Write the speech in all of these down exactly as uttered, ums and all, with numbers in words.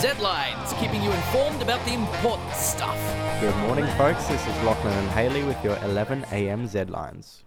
Z-Lines, keeping you informed about the important stuff. Good morning, folks. This is Lachlan and Haley with your eleven a.m. Z-Lines.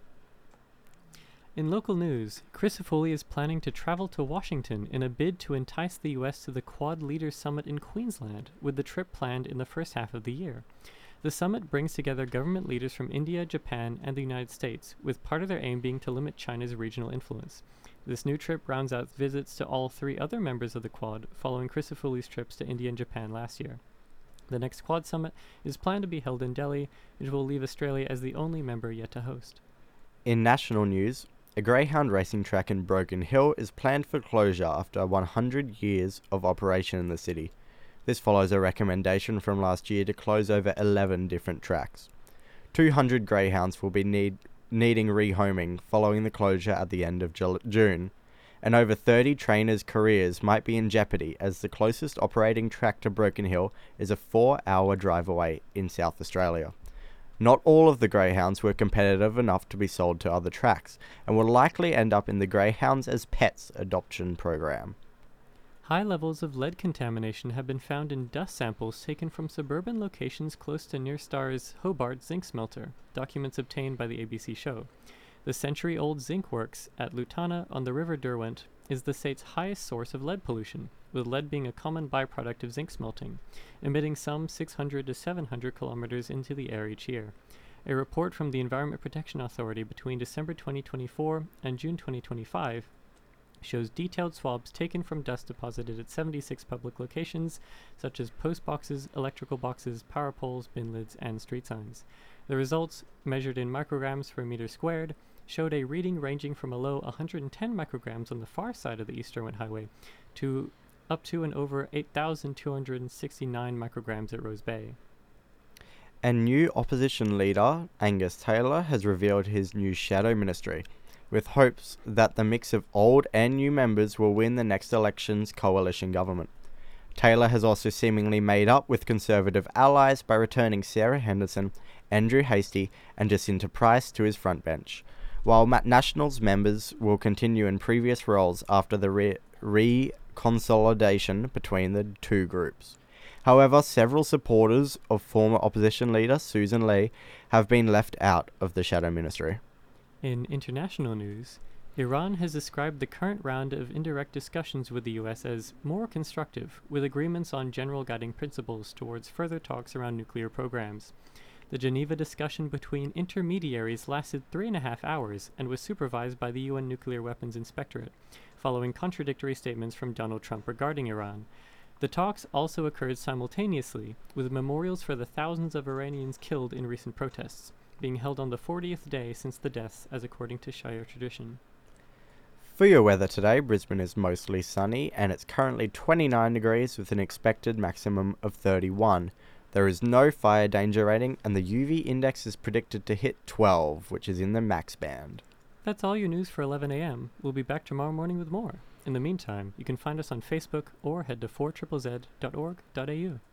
In local news, Chris Foley is planning to travel to Washington in a bid to entice the U S to the Quad Leaders Summit in Queensland, with the trip planned in the first half of the year. The summit brings together government leaders from India, Japan, and the United States, with part of their aim being to limit China's regional influence. This new trip rounds out visits to all three other members of the Quad, following Chris Foley's trips to India and Japan last year. The next Quad summit is planned to be held in Delhi, which will leave Australia as the only member yet to host. In national news, a greyhound racing track in Broken Hill is planned for closure after one hundred years of operation in the city. This follows a recommendation from last year to close over eleven different tracks. two hundred greyhounds will be need, needing rehoming following the closure at the end of Ju- June, and over thirty trainers' careers might be in jeopardy as the closest operating track to Broken Hill is a four-hour drive away in South Australia. Not all of the greyhounds were competitive enough to be sold to other tracks, and will likely end up in the Greyhounds as Pets adoption program. High levels of lead contamination have been found in dust samples taken from suburban locations close to Nyrstar's Hobart zinc smelter, documents obtained by the A B C show. The century-old zinc works at Lutana on the River Derwent is the state's highest source of lead pollution, with lead being a common byproduct of zinc smelting, emitting some six hundred to seven hundred kilometers into the air each year. A report from the Environment Protection Authority between December twenty twenty-four and June twenty twenty-five shows detailed swabs taken from dust deposited at seventy-six public locations, such as post boxes, electrical boxes, power poles, bin lids, and street signs. The results, measured in micrograms per meter squared, showed a reading ranging from a low one hundred ten micrograms on the far side of the East Derwent Highway to up to and over eight thousand two hundred sixty-nine micrograms at Rose Bay. And new opposition leader Angus Taylor has revealed his new shadow ministry, with hopes that the mix of old and new members will win the next election's coalition government. Taylor has also seemingly made up with Conservative allies by returning Sarah Henderson, Andrew Hastie, and Jacinta Price to his front bench, while Nationals members will continue in previous roles after the re- re-consolidation between the two groups. However, several supporters of former opposition leader Susan Lee have been left out of the shadow ministry. In international news, Iran has described the current round of indirect discussions with the U S as more constructive, with agreements on general guiding principles towards further talks around nuclear programs. The Geneva discussion between intermediaries lasted three and a half hours and was supervised by the U N Nuclear Weapons Inspectorate, following contradictory statements from Donald Trump regarding Iran. The talks also occurred simultaneously, with memorials for the thousands of Iranians killed in recent protests, being held on the fortieth day since the deaths, as according to Shia tradition. For your weather today, Brisbane is mostly sunny and it's currently twenty-nine degrees with an expected maximum of thirty-one. There is no fire danger rating and the U V index is predicted to hit twelve, which is in the max band. That's all your news for eleven a.m. We'll be back tomorrow morning with more. In the meantime, you can find us on Facebook or head to four Z Z Z dot org dot a u.